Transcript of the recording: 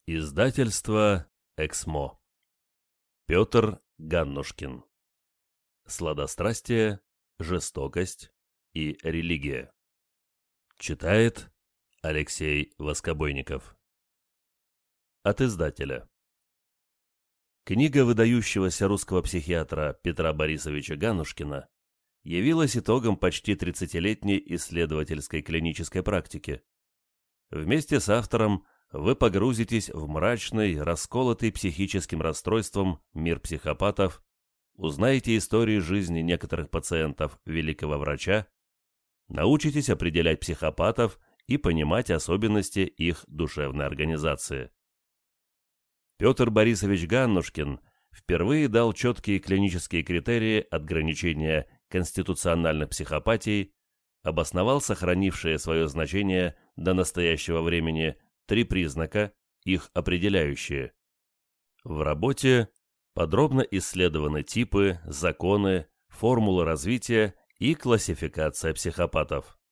Издательство «Эксмо». Петр Ганнушкин. Сладострастие, жестокость и религия. Читает Алексей Воскобойников. От издателя. Книга выдающегося русского психиатра Петра Борисовича Ганнушкина явилась итогом почти 30-летней исследовательской клинической практики. Вместе с автором вы погрузитесь в мрачный, расколотый психическим расстройством мир психопатов, узнаете истории жизни некоторых пациентов великого врача, научитесь определять психопатов и понимать особенности их душевной организации. Петр Борисович Ганнушкин впервые дал четкие клинические критерии отграничения конституциональных психопатий, обосновал сохранившее свое значение до настоящего времени 3 признака, их определяющие. В работе подробно исследованы типы, законы, формулы развития и классификация психопатов.